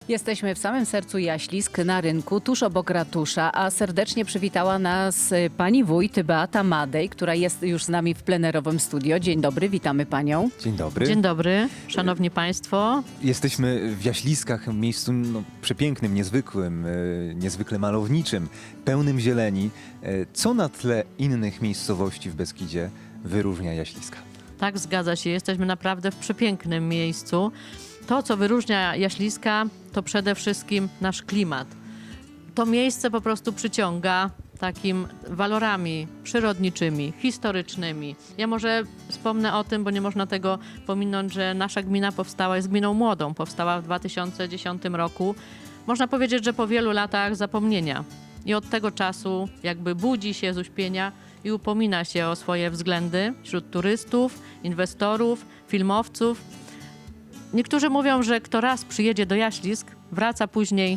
Jesteśmy w samym sercu Jaślisk, na rynku, tuż obok ratusza, a serdecznie przywitała nas pani wójt Beata Madej, która jest już z nami w plenerowym studio. Dzień dobry, witamy panią. Dzień dobry. Dzień dobry, szanowni państwo. Jesteśmy w Jaśliskach, miejscu przepięknym, niezwykłym, niezwykle malowniczym, pełnym zieleni. Co na tle innych miejscowości w Beskidzie wyróżnia Jaśliska? Tak, zgadza się. Jesteśmy naprawdę w przepięknym miejscu. To, co wyróżnia Jaśliska, to przede wszystkim nasz klimat. To miejsce po prostu przyciąga takim walorami przyrodniczymi, historycznymi. Ja może wspomnę o tym, bo nie można tego pominąć, że nasza gmina jest gminą młodą. Powstała w 2010 roku. Można powiedzieć, że po wielu latach zapomnienia. I od tego czasu jakby budzi się z uśpienia i upomina się o swoje względy wśród turystów, inwestorów, filmowców. Niektórzy mówią, że kto raz przyjedzie do Jaślisk, wraca później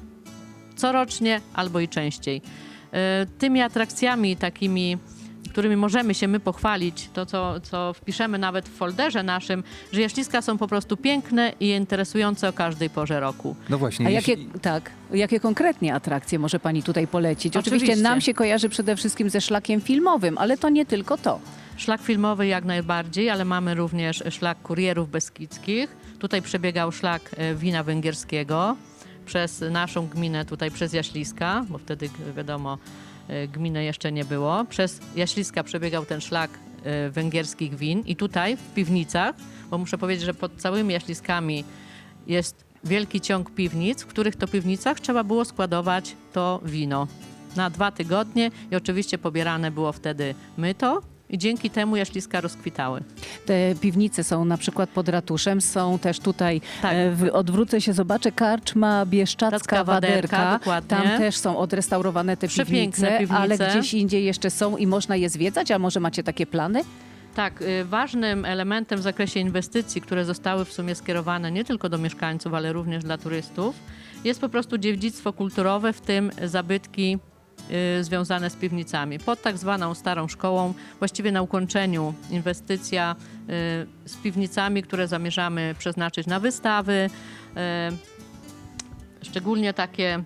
corocznie albo i częściej. Tymi atrakcjami takimi, którymi możemy się my pochwalić, to co wpiszemy nawet w folderze naszym, że Jaśliska są po prostu piękne i interesujące o każdej porze roku. No właśnie. A jakie konkretnie atrakcje może pani tutaj polecić? Oczywiście nam się kojarzy przede wszystkim ze szlakiem filmowym, ale to nie tylko to. Szlak filmowy jak najbardziej, ale mamy również szlak kurierów beskidzkich. Tutaj przebiegał szlak wina węgierskiego przez naszą gminę, tutaj przez Jaśliska, bo wtedy wiadomo, gminy jeszcze nie było. Przez Jaśliska przebiegał ten szlak węgierskich win i tutaj w piwnicach, bo muszę powiedzieć, że pod całymi Jaśliskami jest wielki ciąg piwnic, w których to piwnicach trzeba było składować to wino na 2 tygodnie i oczywiście pobierane było wtedy myto. I dzięki temu Jaśliska rozkwitały. Te piwnice są na przykład pod ratuszem, są też tutaj, Tak. Odwrócę się, zobaczę, karczma Bieszczadzka Waderka. Dokładnie. Tam też są odrestaurowane te piwnice, ale gdzieś indziej jeszcze są i można je zwiedzać, a może macie takie plany? Tak, ważnym elementem w zakresie inwestycji, które zostały w sumie skierowane nie tylko do mieszkańców, ale również dla turystów, jest po prostu dziedzictwo kulturowe, w tym zabytki związane z piwnicami. Pod tak zwaną starą szkołą, właściwie na ukończeniu inwestycja z piwnicami, które zamierzamy przeznaczyć na wystawy, szczególnie takie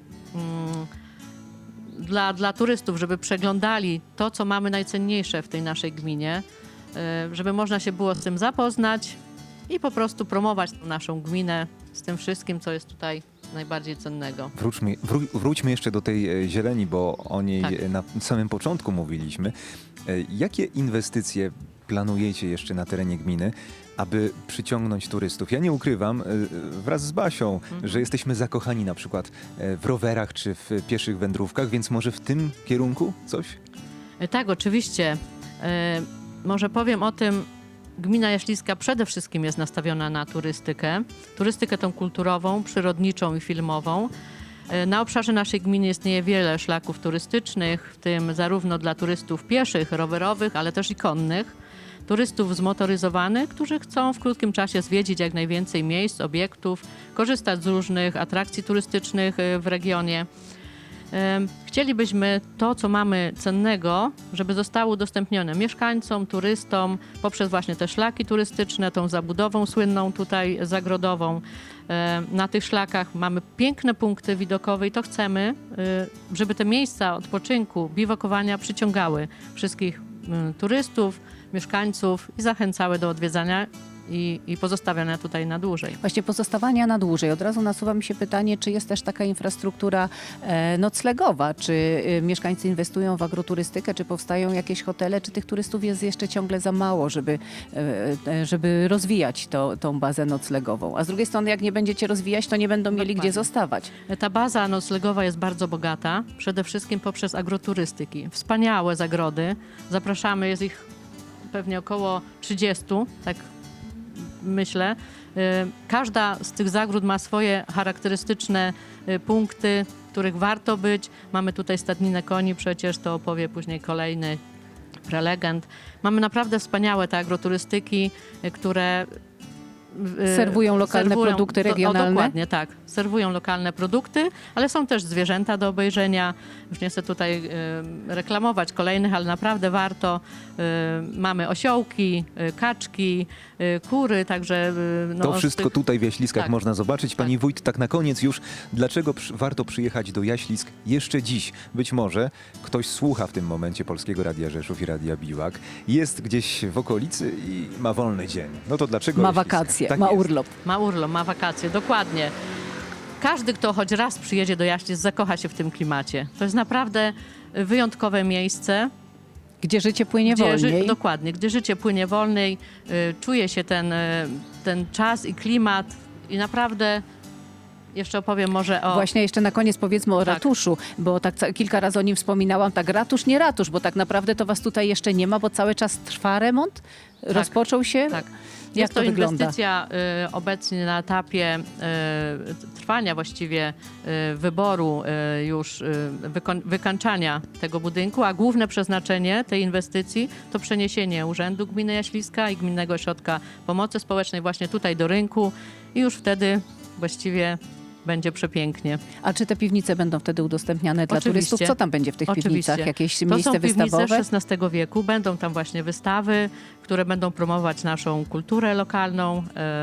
dla turystów, żeby przeglądali to, co mamy najcenniejsze w tej naszej gminie, żeby można się było z tym zapoznać i po prostu promować naszą gminę z tym wszystkim, co jest tutaj najbardziej cennego. Wróćmy jeszcze do tej zieleni, bo o niej na samym początku mówiliśmy. Jakie inwestycje planujecie jeszcze na terenie gminy, aby przyciągnąć turystów? Ja nie ukrywam, wraz z Basią, że jesteśmy zakochani na przykład w rowerach czy w pieszych wędrówkach, więc może w tym kierunku coś? Tak, oczywiście. Może powiem o tym, gmina Jaśliska przede wszystkim jest nastawiona na turystykę tą kulturową, przyrodniczą i filmową. Na obszarze naszej gminy istnieje wiele szlaków turystycznych, w tym zarówno dla turystów pieszych, rowerowych, ale też i konnych, turystów zmotoryzowanych, którzy chcą w krótkim czasie zwiedzić jak najwięcej miejsc, obiektów, korzystać z różnych atrakcji turystycznych w regionie. Chcielibyśmy to, co mamy cennego, żeby zostało udostępnione mieszkańcom, turystom poprzez właśnie te szlaki turystyczne, tą zabudową słynną tutaj zagrodową. Na tych szlakach mamy piękne punkty widokowe i to chcemy, żeby te miejsca odpoczynku, biwakowania przyciągały wszystkich turystów, mieszkańców i zachęcały do odwiedzania i pozostawiania tutaj na dłużej. Właśnie pozostawania na dłużej. Od razu nasuwa mi się pytanie, czy jest też taka infrastruktura noclegowa, czy mieszkańcy inwestują w agroturystykę, czy powstają jakieś hotele, czy tych turystów jest jeszcze ciągle za mało, żeby rozwijać tą bazę noclegową. A z drugiej strony, jak nie będziecie rozwijać, to nie będą mieli gdzie zostawać. Ta baza noclegowa jest bardzo bogata, przede wszystkim poprzez agroturystyki. Wspaniałe zagrody. Zapraszamy, jest ich pewnie około 30, tak myślę. Każda z tych zagród ma swoje charakterystyczne punkty, w których warto być. Mamy tutaj stadninę koni, przecież to opowie później kolejny prelegent. Mamy naprawdę wspaniałe te agroturystyki, które Serwują lokalne produkty regionalne? Dokładnie, tak. Serwują lokalne produkty, ale są też zwierzęta do obejrzenia. Już nie chcę tutaj reklamować kolejnych, ale naprawdę warto. Mamy osiołki, kaczki, kury, także... To wszystko tutaj w Jaśliskach tak. można zobaczyć. Pani wójt, tak na koniec już, dlaczego warto przyjechać do Jaślisk jeszcze dziś? Być może ktoś słucha w tym momencie Polskiego Radia Rzeszów i Radia Biłak, jest gdzieś w okolicy i ma wolny dzień. No to dlaczego Ma Jaśliska? wakacje, Tak ma jest. urlop. Ma urlop, ma wakacje, dokładnie. Każdy, kto choć raz przyjedzie do Jaślic, zakocha się w tym klimacie. To jest naprawdę wyjątkowe miejsce. Gdzie życie płynie wolniej. Dokładnie, gdzie życie płynie wolniej, czuje się ten czas i klimat i naprawdę jeszcze opowiem może o... Właśnie jeszcze na koniec powiedzmy o Tak. ratuszu, bo tak kilka razy o nim wspominałam, tak ratusz, nie ratusz, bo tak naprawdę to was tutaj jeszcze nie ma, bo cały czas trwa remont? Rozpoczął się? Tak. Jak Jest to wygląda? inwestycja obecnie na etapie trwania właściwie wyboru już wykańczania tego budynku, a główne przeznaczenie tej inwestycji to przeniesienie Urzędu Gminy Jaśliska i Gminnego Ośrodka Pomocy Społecznej właśnie tutaj do rynku i już wtedy właściwie będzie przepięknie. A czy te piwnice będą wtedy udostępniane dla Oczywiście. turystów? Co tam będzie w tych Oczywiście. piwnicach? Jakieś To miejsce są piwnice wystawowe? XVI wieku. Będą tam właśnie wystawy, które będą promować naszą kulturę lokalną,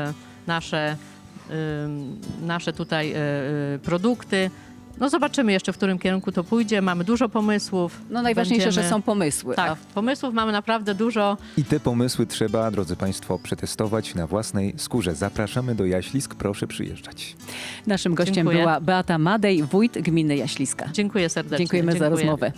nasze tutaj produkty. No zobaczymy jeszcze, w którym kierunku to pójdzie. Mamy dużo pomysłów. No najważniejsze, że są pomysły. Tak, pomysłów mamy naprawdę dużo. I te pomysły trzeba, drodzy Państwo, przetestować na własnej skórze. Zapraszamy do Jaślisk, proszę przyjeżdżać. Naszym gościem Dziękuję. była Beata Madej, wójt gminy Jaśliska. Dziękuję serdecznie. Dziękujemy za rozmowę.